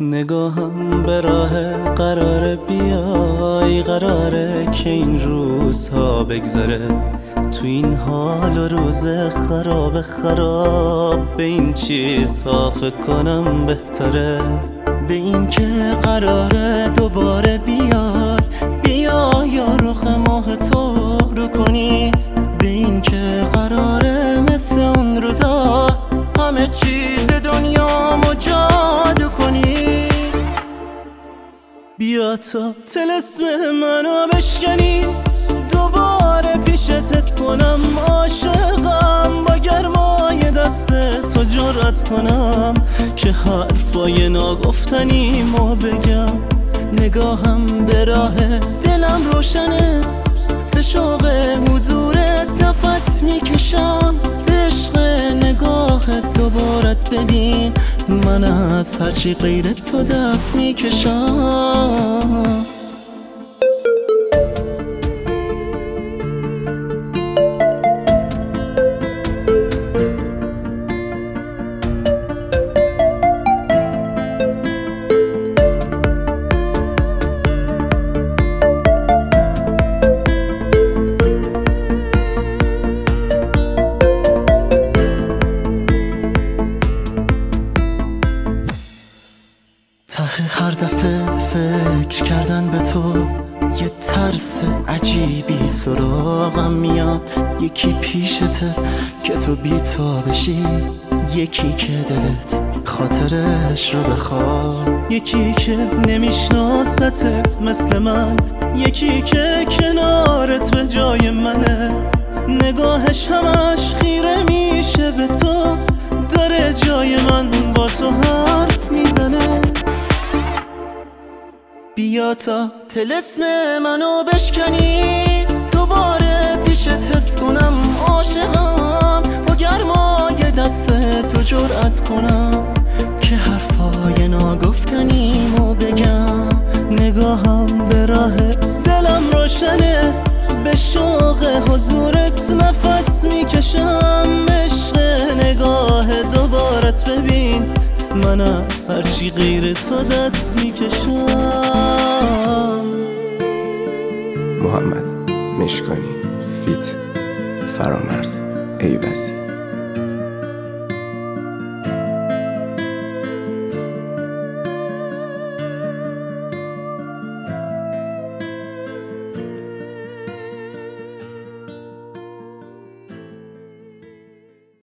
نگاهم به راه قراره بیای، قراره که این روزها بگذره. تو این حال و روز خراب به این چیزها فکر کنم بهتره. به این که قراره دوباره بیای یا رخ ماه تو رو کنی. به این که قراره مثل اون روزا همه چیز دنیامو جادو کنی. بیا تا طلسم منو بشکنی، دوباره پیشت حس کنم عاشقم، با گرمای دست تو جرأت کنم که حرفای ناگفتنیمو بگم. نگاهم به راه دلم روشنه، به شوق حضورت نفس میکشم. عشق نگاهت دوبارت ببین، من از هرچی غیر تو دست میکشم. ته هر دفعه فکر کردن به تو یه ترس عجیبی سراغم میاد. یکی پیشته که تو بی تا بشی، یکی که دلت خاطرش رو بخواد، یکی که نمیشناستت مثل من، یکی که کنارت به جای منه. نگاهش همش خیره میشه به تو، داره جای من با تو حرف میزنه. بیا تا طلسم منو بشکنی، دوباره پیشت حس کنم عاشقم، با گرمای دست تو جرأت کنم که حرفای ناگفتنیمو بگم. نگاهم به راه دلم روشنه، به شوق حضورت نفس میکشم. عشق نگاه دوبارت ببین، من از هرچی غیر تو دست میکشم. محمد مشکانی فیت فرامرز ایوزی.